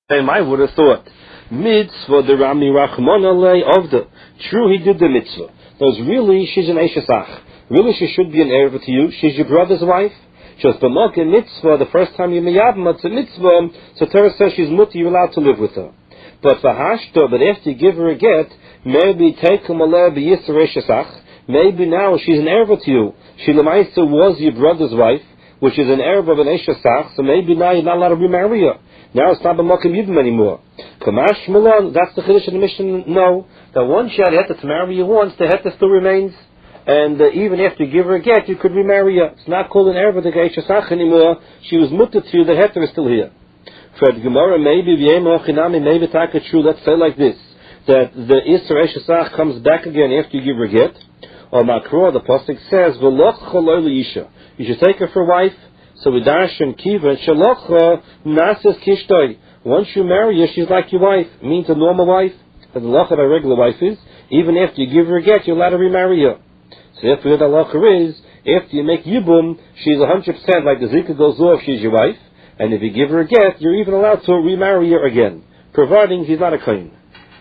I would have thought, mitzvah the Rami Rachman alei of the. True, he did the mitzvah. Because really, she's an Eishasach. Really, she should be an heir to you. She's your brother's wife. Just b'malke mitzvah, the first time you miyabim, it's a mitzvah, so Torah says she's mutter, you're allowed to live with her. But for hashto, but after you give her a get, maybe take him alei b'yisr Eishasach. Maybe now she's an heir to you. She lemaisa was your brother's wife, which is an heir of an Eishasach, so maybe now you're not allowed to remarry her. Now it's not b'malkim yibim anymore. Kamash Malon, that's the Chiddush of the Mishnah. No, that once you had to marry you once, the heta still remains, and even after you give her a get, you could remarry her. It's not called an erva de geishasach anymore. She was mutter to you. The heta is still here. For the Gemara, maybe maybe taka true. Let's say like this: that the Isser Eishasach comes back again after you give her a get. Or Makro, the pasuk says, "V'loch choloi leisha." You should take her for wife. So we dash and kiva and shalocha nases kishtoi. Once you marry her, she's like your wife. It means a normal wife. But the lacha of a regular wife is, even after you give her a get, you're allowed to remarry her. So therefore the lacha is, after you make yibum, she's 100% like the zika goes off, she's your wife. And if you give her a get, you're even allowed to remarry her again, providing she's not a kohen.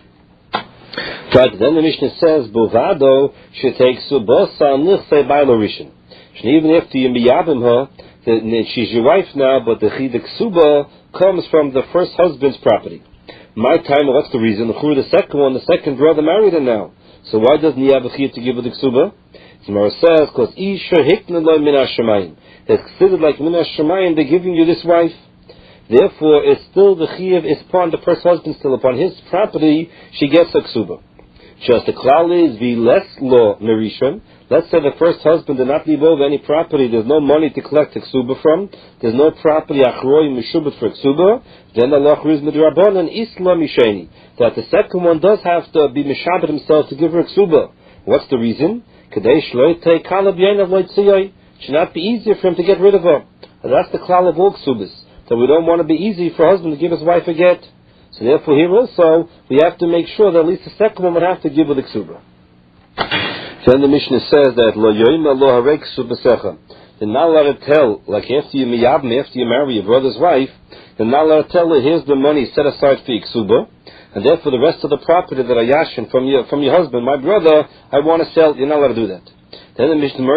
But then the Mishnah says, Bovado should take subosa nichse bailorishin. Even after you miyabim her, she's your wife now, but the chiduk suba comes from the first husband's property. My time, what's the reason? The second brother married her now. So why doesn't he have a chiyuv to give her the ksuba? Gemara says, because isha hikna lo min hashemayim. It's considered like min hashemayim, they're giving you this wife. Therefore, it's still the chiyuv is upon the first husband, still upon his property, she gets a ksuba. Just the klal is the less law merishon. Let's say the first husband did not leave over any property. There's no money to collect a ksuba from. There's no property achroi mishubet for ksuba. Then the law is midrabon and isla misheni. That the second one does have to be mishabet himself to give her a ksuba. What's the reason? Kadei shloitei kalab yenav loitziyoi. It should not be easier for him to get rid of her. And that's the klal of all ksubas. So we don't want to be easy for a husband to give his wife a get. So therefore here also, we have to make sure that at least the second one would have to give her the ksuba. Then the Mishnah says that lo yoyma lo harek subasecha. They're not allowed to tell, like after you miyabim, after you marry your brother's wife, they're not allowed to tell her, here's the money set aside for ksuba, and therefore the rest of the property that I yashin from your husband, my brother, I want to sell. You're not allowed to do that. Then the Mishnah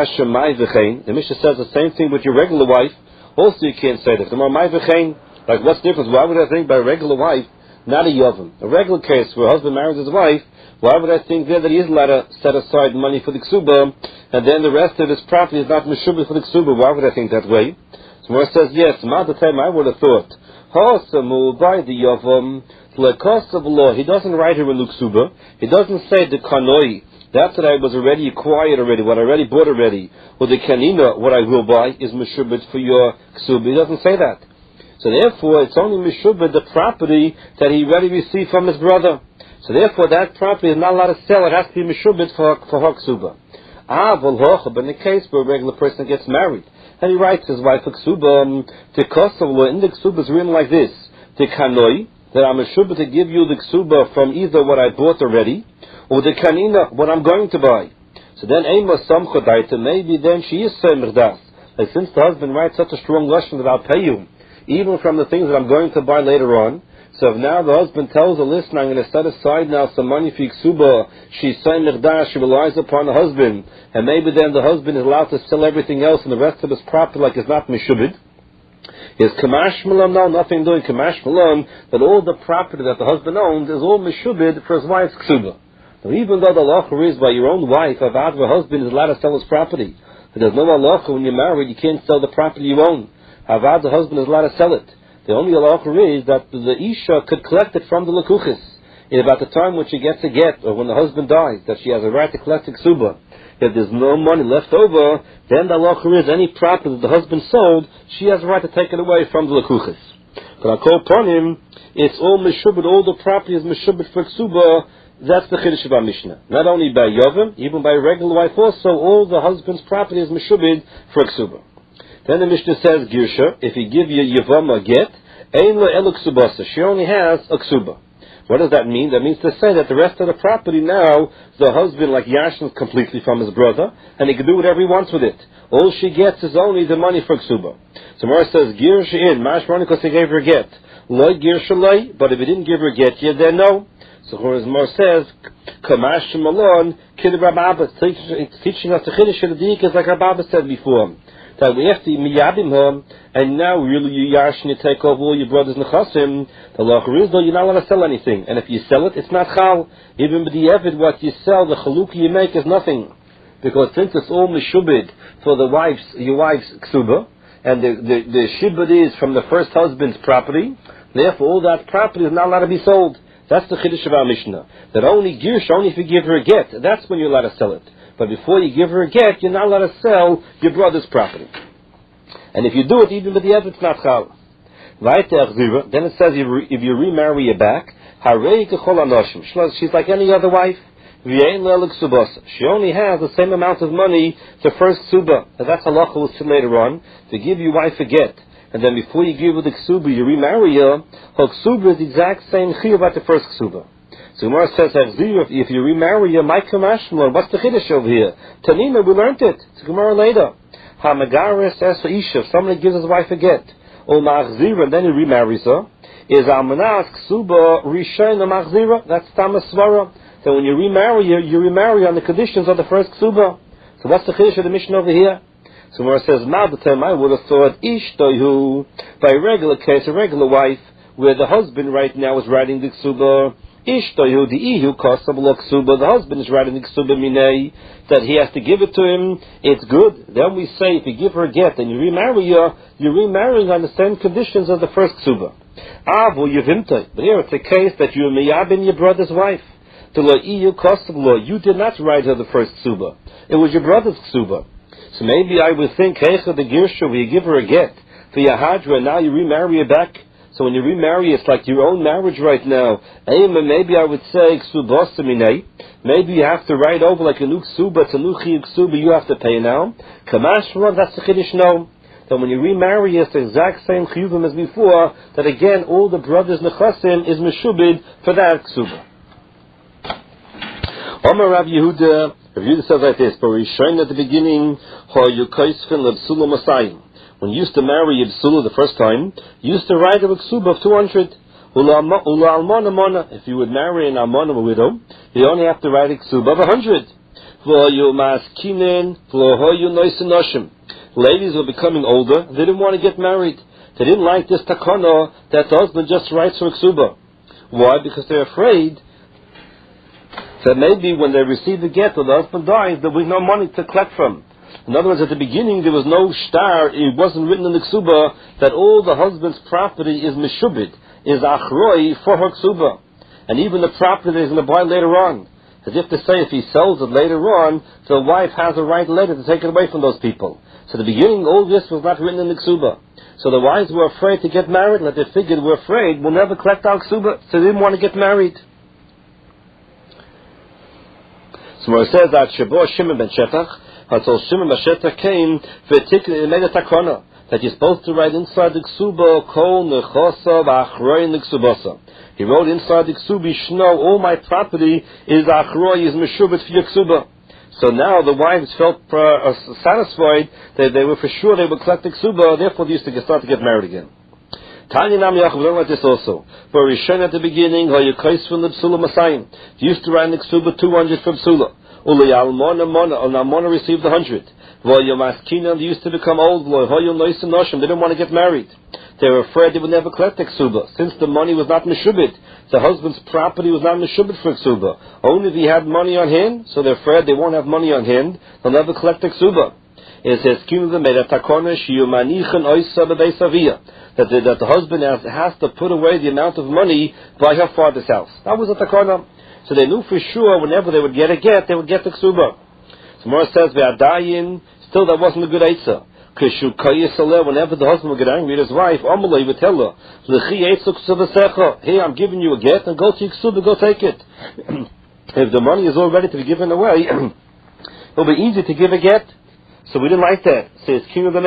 the Mishnah says the same thing with your regular wife. Also you can't say that. The more my v'chein, like what's the difference? Why would I think by a regular wife, not a yavim? A regular case where a husband marries his wife, why would I think there that he is allowed to set aside money for the ksuba, and then the rest of his property is not meshubah for the ksuba? Why would I think that way? So Mor says, yes, the time I would have thought, Hasamu by the yavam, lekos of law, he doesn't write her in the ksuba, he doesn't say the kanoi, that I was already acquired already, what I already bought already, or the kanina, what I will buy, is meshubah for your ksuba. He doesn't say that. So therefore, it's only meshubah the property that he already received from his brother. So therefore, that property is not allowed to sell. It has to be meshubit for ksuba. But in the case where a regular person gets married and he writes his wife a ksuba, the cost of in the ksuba is written like this: the kanoi, that I'm meshubit to give you the ksuba from either what I bought already or the kanina, what I'm going to buy. So then, maybe then she is semerdas. Like since the husband writes such a strong lashon that I'll pay you, even from the things that I'm going to buy later on. So if now the husband tells the listener, I'm going to set aside now some money for ksuba, she's saying mirdah, she relies upon the husband, and maybe then the husband is allowed to sell everything else and the rest of his property like it's not meshubid. Is kamash malam now nothing doing kamash malam, that all the property that the husband owns is all meshubid for his wife's ksuba. Now even though the halacha is by your own wife, avad the husband is allowed to sell his property. But there's no halacha when you're married, you can't sell the property you own. Avad the husband is allowed to sell it. The only halacha is that the isha could collect it from the lekuchis. In about the time when she gets a get, or when the husband dies, that she has a right to collect the ksuba. If there's no money left over, then the halacha is any property that the husband sold, she has a right to take it away from the lekuchis. But I call upon him, it's all meshubit, all the property is meshubit for ksuba. That's the chiddush of our Mishnah. Not only by yavim, even by a regular wife also, all the husband's property is meshubit for ksuba. Then the Mishnah says, Girsha, if he give you Yavam a get, Ein lo elu ksubasa. She only has a ksuba. What does that mean? That means to say that the rest of the property now, the husband like yashins completely from his brother, and he can do whatever he wants with it. All she gets is only the money for ksuba. So Mara says, Girsha in, Mashmani because he gave her a get. Loy Girshalay, but if he didn't give her a get yet, then no. So Chorazmar says, Kamash Malon, Kid Rababa, teaching us the Chiddush of the Dik is like Rababa said before. That we have to miyabim him, and now really you yarshin, you take over all your brothers nechasim. The law is though you're not allowed to sell anything, and if you sell it, it's not chal. Even with the evid, what you sell, the chalukah you make is nothing, because since it's all meshubid for your wife's ksuba, and the shibud is from the first husband's property, therefore all that property is not allowed to be sold. That's the chiddush of our Mishnah. That only girsh, only if you give her a get, that's when you're allowed to sell it. But before you give her a get, you're not allowed to sell your brother's property. And if you do it, even with the evidence, it's not chal. Then it says, if you remarry her back, she's like any other wife. She only has the same amount of money the first ksuba. And that's halacha we'll see later on. To give your wife a get, and then before you give her the ksuba, you remarry her, her ksuba is the exact same chiyuv at the first ksuba. So Gemara says, if you remarry her, what's the chiddush over here? Tanina, we learned it. It's Gemara later. Hamagaris as for Isha, if somebody gives his wife a get, or machzira, and then he remarries her, is almanas ksuba rishon machzira. That's tamas svara. So when you remarry her on the conditions of the first ksuba. So what's the chiddush of the mission over here? So Gemara says, Ma'adatem, I would have thought ishtoihu, by a regular case, a regular wife, where the husband right now is writing the ksuba. Ishtoihu the ihu kosablo ksuba. The husband is writing the ksuba minei, that he has to give it to him. It's good. Then we say if you give her a get and you remarry her, you're remarrying on the same conditions as the first ksuba. Avu yivimtoi. But here it's a case that you're miyabin your brother's wife. The lo ihu kosablo. You did not write her the first ksuba. It was your brother's ksuba. So maybe I would think hecha the girsha where you give her a get for your hadra, and now you remarry her back. So when you remarry, it's like your own marriage right now. Maybe I would say, maybe you have to write over like a new ksuba, it's a new chiyuv ksuba, you have to pay now. Kamashra, that's the chiddush no. That when you remarry, it's the exact same chiyuvim as before, that again, all the brothers nechasim is meshubid for that ksuba. Omar Rav Yehuda says like this, but Rishon at the beginning, when you used to marry Yibsula the first time, you used to write a ksuba of 200. If you would marry an almana, a widow, you only have to write a ksuba of 100. Ladies were becoming older, they didn't want to get married. They didn't like this takana that the husband just writes for ksuba. Why? Because they're afraid that maybe when they receive the get or the husband dies, there will be no money to collect from. In other words, at the beginning there was no star, it wasn't written in the ksuba that all the husband's property is meshubid, is achroi for her ksuba. And even the property that he's going to buy later on. As if to say if he sells it later on, the wife has a right later to take it away from those people. So at the beginning all this was not written in the ksuba. So the wives were afraid to get married, and they figured we're afraid we'll never collect our ksuba, so they didn't want to get married. So it says that Shabo Shimon ben Shetach, until Shimon ben Shetach came, it made a takana that you're supposed to write inside the ksuba kol nechosa v'achroi neksubasa. He wrote inside the ksuba, Shno, all my property is achroi, is meshubet for your ksuba. So now the wives felt satisfied that they were for sure they would collect the ksuba, therefore they used to start to get married again. Tanya Nam Yachov learned like this also. For Rishon at the beginning, you used to write the ksuba 200 from psula. Almona received 100. They used to become old. They didn't want to get married. They were afraid they would never collect the ksuba, since the money was not meshubit. The husband's property was not meshubit for ksuba. Only if he had money on hand, so they're afraid they won't have money on hand, they'll never collect the ksuba. It says, that the husband has to put away the amount of money by her father's house. That was a takana. So they knew for sure whenever they would get a get, they would get the ksuba. So Mora says, still that wasn't a good eitzah. Whenever the husband would get angry at his wife, he would tell her, hey, I'm giving you a get, and go to your ksuba, go take it. If the money is all ready to be given away, it'll be easy to give a get. So we didn't like that. Says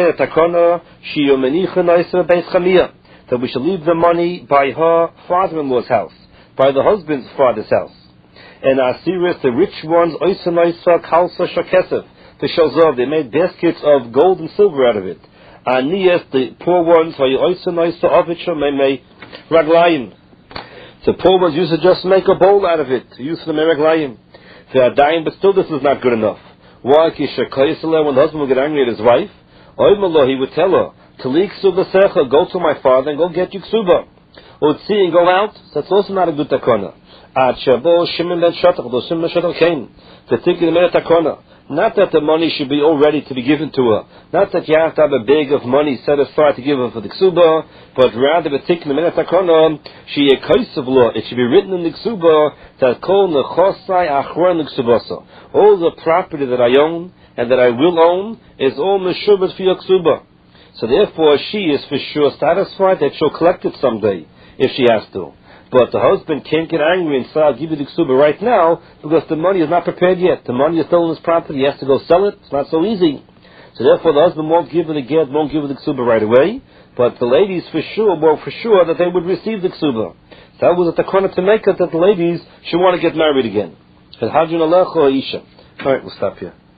that we should leave the money by her father-in-law's house, by the husband's father's house. And Asiris, the rich ones, the shalzov, they made baskets of gold and silver out of it. Aniyas, the poor ones, raglayim. So Paul was used to just make a bowl out of it, to use for the raglayim. But still this is not good enough. Why? When the husband would get angry at his wife, he would tell her, go to my father and go get you ksuba. Or see and go out. So that's also not a good takana. Shimon ben Shatach came to think in the takana. Not that the money should be all ready to be given to her. Not that you have to have a bag of money set aside to give her for the ksuba, but rather particular minute takana, she a kaisiv law. It should be written in the ksuba that kol nechosai achron ksubasa. All the property that I own and that I will own is all meshubas for your ksuba. So therefore, she is for sure satisfied that she'll collect it someday if she has to. But the husband can't get angry and say, I'll give you the ksuba right now, because the money is not prepared yet. The money is still in his property. He has to go sell it. It's not so easy. So therefore, the husband won't give her the get, won't give her the ksuba right away. But the ladies for sure that they would receive the ksuba. So that was a takana to make it that the ladies should want to get married again. All right, we'll stop here.